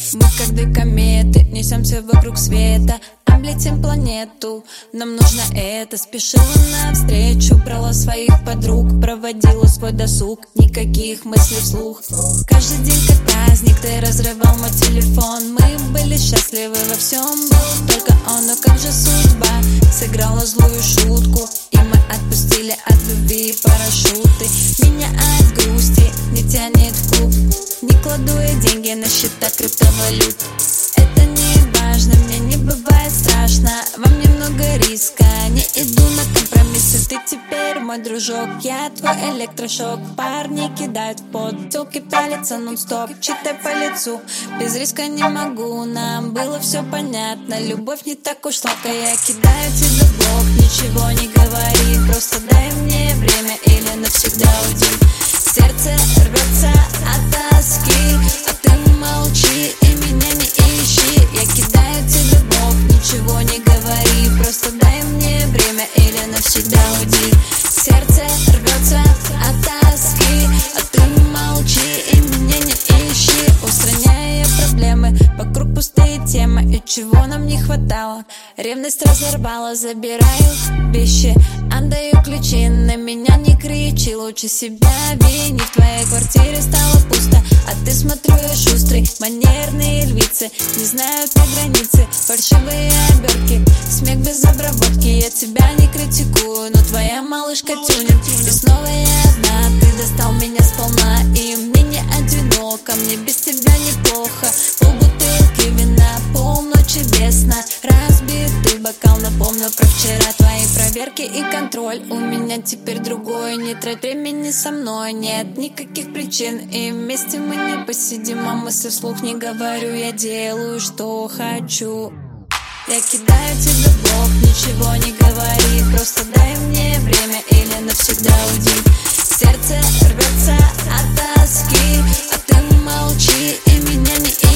Мы как две кометы, несемся вокруг света, облетим планету. Нам нужно это. Спешила навстречу, брала своих подруг, проводила свой досуг, никаких мыслей вслух. Каждый день как праздник, ты разрывал мой телефон. Мы были счастливы во всем, был только он. Но как же судьба сыграла злую шутку, и мы отпустили от любви парашюты. Меня от грусти не тянет в клуб, не кладу я деньги на счета криптовалют. Это не важно, мне не бывает страшно, во мне много риска, не иду на компромиссы. Ты теперь мой дружок, я твой электрошок. Парни кидают в пот, телки палятся нон-стоп. Читай по лицу, без риска не могу, нам было все понятно. Любовь не так уж сладкая, я кидаю тебе в блок. Ничего не говори, просто дай мне время или навсегда уйди. Сердце рвется от тоски, а ты молчи и меня не ищи. Я кидаю тебе в блок, ничего не говори, просто дай мне время или навсегда уйди. Сердце рвется от тоски, а ты молчи и меня не ищи. Устраняя проблемы, вокруг пустые темы, и чего нам не хватало. Ревность разорвала, забираю вещи, отдаю ключи, на меня не кричи, лучше себя вини. В твоей квартире стало пусто, а ты, смотрю, я шустрый. Манерные львицы не знают на границы, фальшивые обертки, смех без обработки. Я тебя не критикую, но твоя малышка тюнет. И снова я одна, ты достал меня сполна, и мне не одиноко, мне без тебя неплохо. Полбутылки вина, полночи без сна, разбитый бокал напомнил про вчера. Твои проверки и контроль, у меня теперь другой. Не трать времени со мной, нет никаких причин, и вместе мы не посидим. А мысли вслух не говорю, я делаю, что хочу. Я кидаю тебе в блок, ничего не говори, просто дай мне время или навсегда уйди. Сердце рвется от тоски, а ты молчи и меня не ищи.